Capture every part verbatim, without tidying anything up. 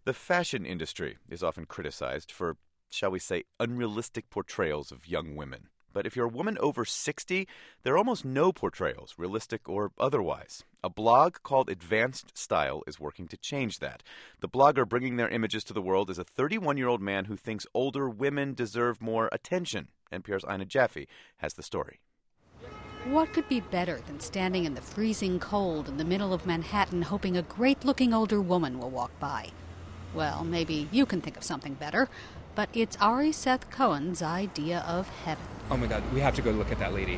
The fashion industry is often criticized for, shall we say, unrealistic portrayals of young women. But if you're a woman over sixty, there are almost no portrayals, realistic or otherwise. A blog called Advanced Style is working to change that. The blogger bringing their images to the world is a thirty-one-year-old man who thinks older women deserve more attention. N P R's Ina Jaffe has the story. What could be better than standing in the freezing cold in the middle of Manhattan hoping a great-looking older woman will walk by? Well, maybe you can think of something better, but it's Ari Seth Cohen's idea of heaven. Oh my God, we have to go look at that lady.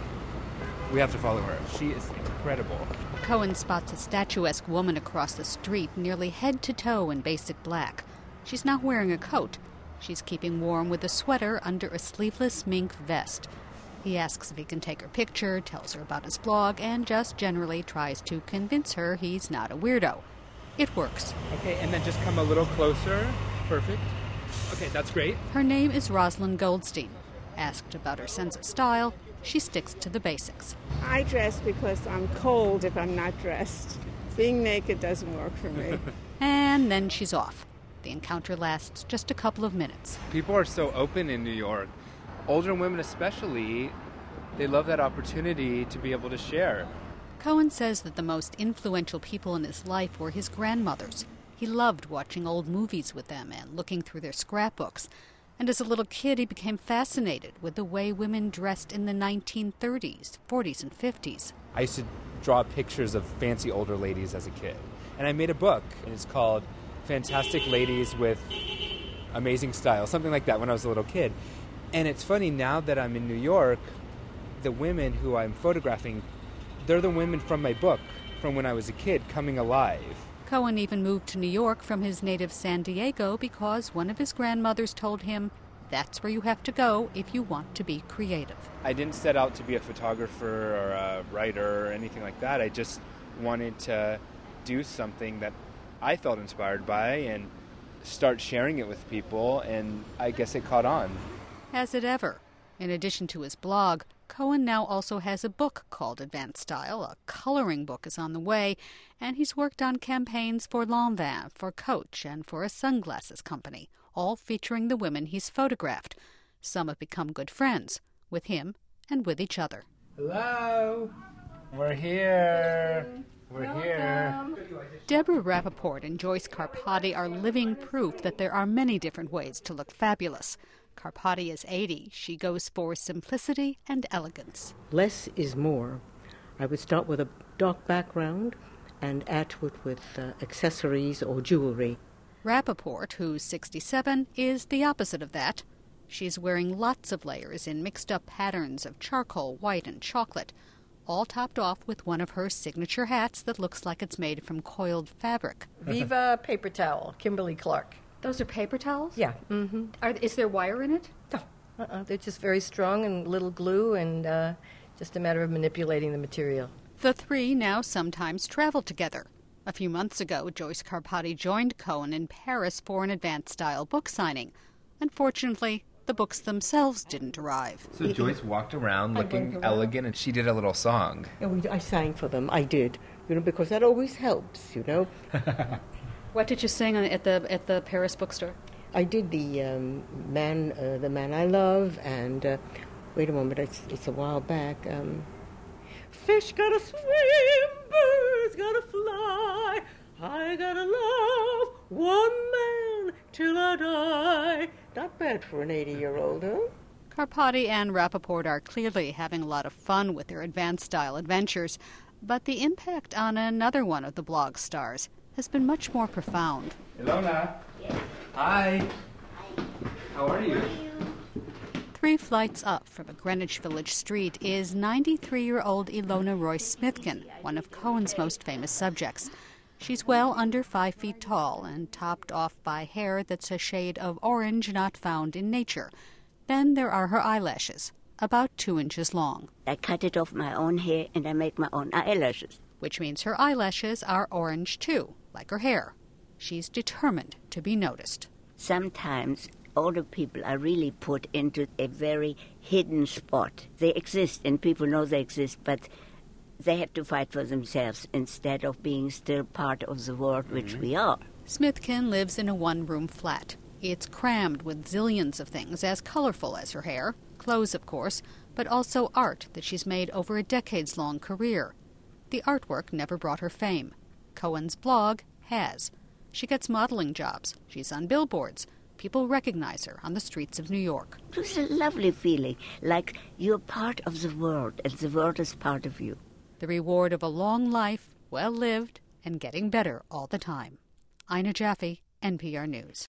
We have to follow her. She is incredible. Cohen spots a statuesque woman across the street, nearly head to toe in basic black. She's not wearing a coat. She's keeping warm with a sweater under a sleeveless mink vest. He asks if he can take her picture, tells her about his blog, and just generally tries to convince her he's not a weirdo. It works. Okay, and then just come a little closer. Perfect. Okay, that's great. Her name is Rosalind Goldstein. Asked about her sense of style, she sticks to the basics. I dress because I'm cold if I'm not dressed. Being naked doesn't work for me. And then she's off. The encounter lasts just a couple of minutes. People are so open in New York. Older women especially, they love that opportunity to be able to share. Cohen says that the most influential people in his life were his grandmothers. He loved watching old movies with them and looking through their scrapbooks. And as a little kid, he became fascinated with the way women dressed in the nineteen thirties, forties, and fifties. I used to draw pictures of fancy older ladies as a kid. And I made a book, and it's called Fantastic Ladies with Amazing Style, something like that when I was a little kid. And it's funny, now that I'm in New York, the women who I'm photographing, they're the women from my book, from when I was a kid, coming alive. Cohen even moved to New York from his native San Diego because one of his grandmothers told him that's where you have to go if you want to be creative. I didn't set out to be a photographer or a writer or anything like that. I just wanted to do something that I felt inspired by and start sharing it with people, and I guess it caught on. Has it ever? In addition to his blog, Cohen now also has a book called Advanced Style. A coloring book is on the way, and he's worked on campaigns for Lanvin, for Coach, and for a sunglasses company, all featuring the women he's photographed. Some have become good friends, with him and with each other. Hello! We're here! We're Welcome. here! Deborah Rappaport and Joyce Carpati are living proof that there are many different ways to look fabulous. Carpati is eighty. She goes for simplicity and elegance. Less is more. I would start with a dark background and add to it with uh, accessories or jewelry. Rappaport, who's sixty-seven, is the opposite of that. She's wearing lots of layers in mixed-up patterns of charcoal, white, and chocolate, all topped off with one of her signature hats that looks like it's made from coiled fabric. Viva paper towel, Kimberly Clark. Those are paper towels? Yeah. Mm-hmm. Are, is there wire in it? No. Uh-uh. They're just very strong and little glue, and uh, just a matter of manipulating the material. The three now sometimes travel together. A few months ago, Joyce Carpati joined Cohen in Paris for an Advanced Style book signing. Unfortunately, the books themselves didn't arrive. So Joyce walked around looking elegant, and she did a little song. Yeah, we, I sang for them. I did, you know, because that always helps, you know. What did you sing at the at the Paris bookstore? I did the um, man, uh, the man I love, and uh, wait a moment, it's, it's a while back. Um, Fish gotta swim, birds gotta fly. I gotta love one man till I die. Not bad for an eighty-year-old, huh? Carpati and Rappaport are clearly having a lot of fun with their Advanced Style adventures, but the impact on another one of the blog stars has been much more profound. Ilona. Yes. Hi. Hi. How are you? How are you? Three flights up from a Greenwich Village street is ninety-three-year-old Ilona Royce Smithkin, one of Cohen's most famous subjects. She's well under five feet tall and topped off by hair that's a shade of orange not found in nature. Then there are her eyelashes, about two inches long. I cut it off my own hair and I make my own eyelashes. Which means her eyelashes are orange too, like her hair. She's determined to be noticed. Sometimes older people are really put into a very hidden spot. They exist and people know they exist, but they have to fight for themselves instead of being still part of the world which mm-hmm. we are. Smithkin lives in a one-room flat. It's crammed with zillions of things as colorful as her hair, clothes of course, but also art that she's made over a decades-long career. The artwork never brought her fame. Cohen's blog has. She gets modeling jobs. She's on billboards. People recognize her on the streets of New York. It was a lovely feeling, like you're part of the world and the world is part of you. The reward of a long life, well lived, and getting better all the time. Ina Jaffe, N P R News.